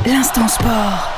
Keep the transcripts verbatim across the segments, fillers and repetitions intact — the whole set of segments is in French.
L'instant sport.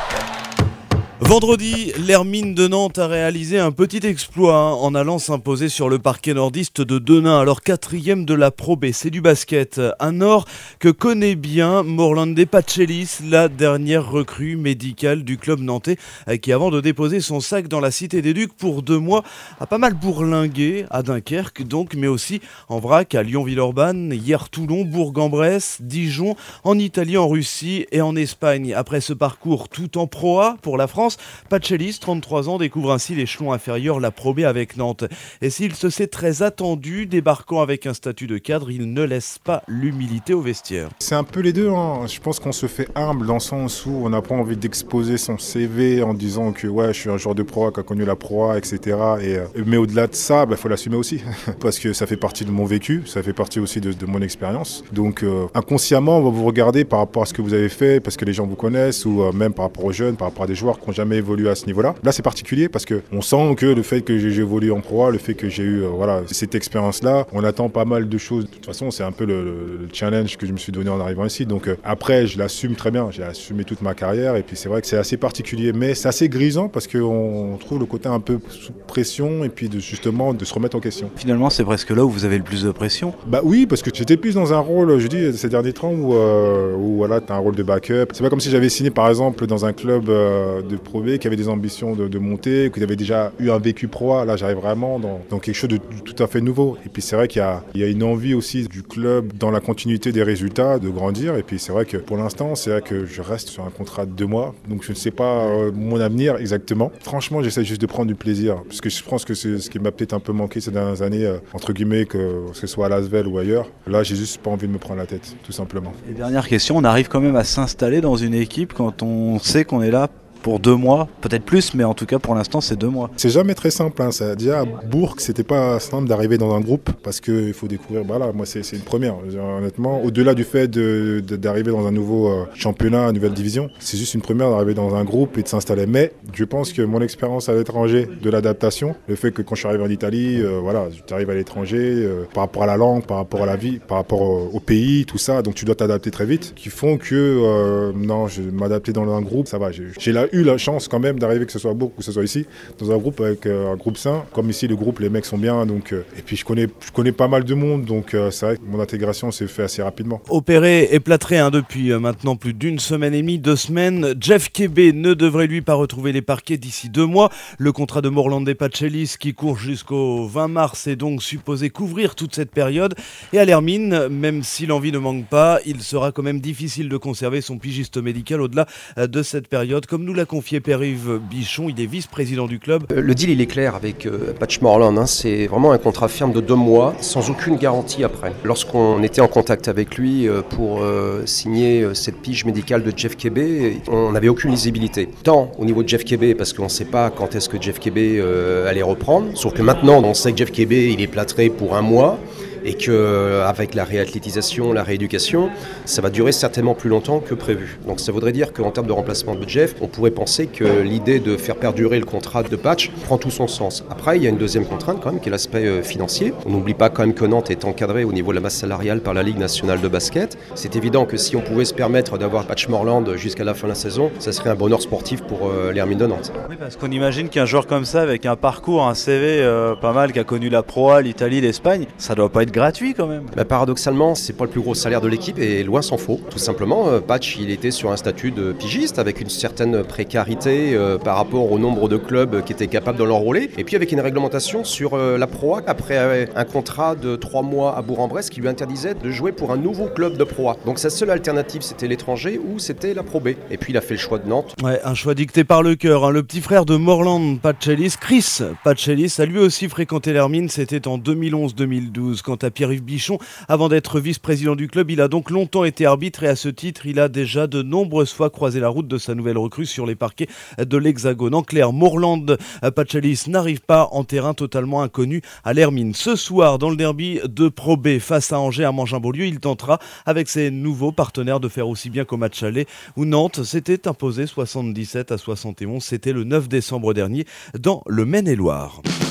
Vendredi, l'Hermine de Nantes a réalisé un petit exploit hein, en allant s'imposer sur le parquet nordiste de Denain, alors quatrième de la Pro B. C'est du basket, un Nord que connaît bien Morlande Pachelis, la dernière recrue médicale du club nantais, qui avant de déposer son sac dans la Cité des Ducs pour deux mois, a pas mal bourlingué à Dunkerque donc, mais aussi en vrac à Lyon-Villeurbanne, hier Toulon, Bourg-en-Bresse, Dijon, en Italie, en Russie et en Espagne. Après ce parcours tout en Pro A pour la France, Pachelis, trente-trois ans, découvre ainsi l'échelon inférieur, la Pro B avec Nantes. Et s'il se sait très attendu, débarquant avec un statut de cadre, il ne laisse pas l'humilité au vestiaire. C'est un peu les deux, hein. Je pense qu'on se fait humble dans le sens où on n'a pas envie d'exposer son C V en disant que ouais, je suis un joueur de Pro A qui a connu la Pro A, et cetera. Et, euh, mais au-delà de ça, il bah, faut l'assumer aussi parce que ça fait partie de mon vécu, ça fait partie aussi de, de mon expérience. Donc euh, inconsciemment, on va vous regarder par rapport à ce que vous avez fait, parce que les gens vous connaissent, ou euh, même par rapport aux jeunes, par rapport à des joueurs qui n'ont jamais évolué à ce niveau-là. Là, c'est particulier parce qu'on sent que le fait que j'ai évolué en Pro A, le fait que j'ai eu euh, voilà, cette expérience-là, on attend pas mal de choses. De toute façon, c'est un peu le, le challenge que je me suis donné en arrivant ici. Donc euh, après, je l'assume très bien. J'ai assumé toute ma carrière et puis c'est vrai que c'est assez particulier, mais c'est assez grisant parce qu'on trouve le côté un peu sous pression et puis de, justement de se remettre en question. Finalement, c'est presque là où vous avez le plus de pression. Bah oui, parce que j'étais plus dans un rôle, je dis, ces derniers temps où, euh, où voilà, tu as un rôle de backup. C'est pas comme si j'avais signé par exemple dans un club euh, de Pro B qui avait des ambitions de, de monter, qui avait déjà eu un vécu Pro A. Là, j'arrive vraiment dans, dans quelque chose de tout à fait nouveau. Et puis c'est vrai qu'il y a, il y a une envie aussi du club dans la continuité des résultats, de grandir. Et puis c'est vrai que pour l'instant, c'est vrai que je reste sur un contrat de deux mois. Donc je ne sais pas euh, mon avenir exactement. Franchement, j'essaie juste de prendre du plaisir. Parce que je pense que c'est ce qui m'a peut-être un peu manqué ces dernières années, euh, entre guillemets, que ce soit à Lasvel ou ailleurs. Là, j'ai juste pas envie de me prendre la tête, tout simplement. Et dernière question, on arrive quand même à s'installer dans une équipe quand on sait qu'on est là pour deux mois, peut-être plus, mais en tout cas pour l'instant c'est deux mois. C'est jamais très simple, hein. Ça, déjà à Bourg, c'était pas simple d'arriver dans un groupe parce qu'il faut découvrir, voilà, moi c'est, c'est une première, honnêtement, au-delà du fait de, de, d'arriver dans un nouveau euh, championnat, une nouvelle division, c'est juste une première d'arriver dans un groupe et de s'installer. Mais je pense que mon expérience à l'étranger, de l'adaptation, le fait que quand je suis arrivé en Italie, euh, voilà, tu arrives à l'étranger, euh, par rapport à la langue, par rapport à la vie, par rapport au, au pays, tout ça, donc tu dois t'adapter très vite, qui font que, euh, non, je m'adapter dans un groupe, ça va, j'ai, j'ai la eu la chance quand même d'arriver, que ce soit à Bourg ou que ce soit ici, dans un groupe avec euh, un groupe sain. Comme ici, le groupe, les mecs sont bien. Donc, euh, et puis je connais, je connais pas mal de monde, donc euh, c'est vrai que mon intégration s'est faite assez rapidement. Opéré et plâtré hein, depuis euh, maintenant plus d'une semaine et demie, deux semaines, Jeff Kébé ne devrait lui pas retrouver les parquets d'ici deux mois. Le contrat de Morlande Pachelis qui court jusqu'au vingt mars est donc supposé couvrir toute cette période. Et à l'Hermine, même si l'envie ne manque pas, il sera quand même difficile de conserver son pigiste médical au-delà euh, de cette période, comme nous l'a confié Pierre-Yves Bichon, il est vice-président du club. Le deal il est clair avec euh, Patch Morlande, hein, c'est vraiment un contrat ferme de deux mois sans aucune garantie après. Lorsqu'on était en contact avec lui euh, pour euh, signer euh, cette pige médicale de Jeff Kébé, on n'avait aucune lisibilité. Tant au niveau de Jeff Kébé parce qu'on ne sait pas quand est-ce que Jeff Kébé euh, allait reprendre, sauf que maintenant on sait que Jeff Kébé il est plâtré pour un mois. Et qu'avec la réathlétisation, la rééducation, ça va durer certainement plus longtemps que prévu. Donc ça voudrait dire qu'en termes de remplacement de Jeff, on pourrait penser que l'idée de faire perdurer le contrat de Patch prend tout son sens. Après, il y a une deuxième contrainte quand même, qui est l'aspect financier. On n'oublie pas quand même que Nantes est encadré au niveau de la masse salariale par la Ligue nationale de basket. C'est évident que si on pouvait se permettre d'avoir Patch Morlande jusqu'à la fin de la saison, ça serait un bonheur sportif pour euh, l'Hermine de Nantes. Oui, parce qu'on imagine qu'un joueur comme ça, avec un parcours, un C V euh, pas mal, qui a connu la Pro A, l'Italie, l'Espagne, ça doit pas être gratuit quand même. Bah, paradoxalement, c'est pas le plus gros salaire de l'équipe et loin s'en faut. Tout simplement, euh, Patch, il était sur un statut de pigiste avec une certaine précarité euh, par rapport au nombre de clubs qui étaient capables de l'enrôler. Et puis avec une réglementation sur euh, la Pro A après euh, un contrat de trois mois à Bourg-en-Bresse qui lui interdisait de jouer pour un nouveau club de Pro A. Donc sa seule alternative, c'était l'étranger ou c'était la Pro B. Et puis il a fait le choix de Nantes. Ouais, un choix dicté par le cœur. Hein. Le petit frère de Morlande Pachelis, Chris Pachelis, a lui aussi fréquenté l'Hermine. C'était en deux mille onze deux mille douze. Quant à Pierre-Yves Bichon, avant d'être vice-président du club, il a donc longtemps été arbitre et à ce titre, il a déjà de nombreuses fois croisé la route de sa nouvelle recrue sur les parquets de l'Hexagone. En clair, Morlande Pachelis n'arrive pas en terrain totalement inconnu à l'Hermine. Ce soir, dans le derby de Pro B face à Angers à Mangin-Beaulieu, il tentera avec ses nouveaux partenaires de faire aussi bien qu'au match aller où Nantes s'était imposé soixante-dix-sept à soixante et onze. C'était le neuf décembre dernier dans le Maine-et-Loire.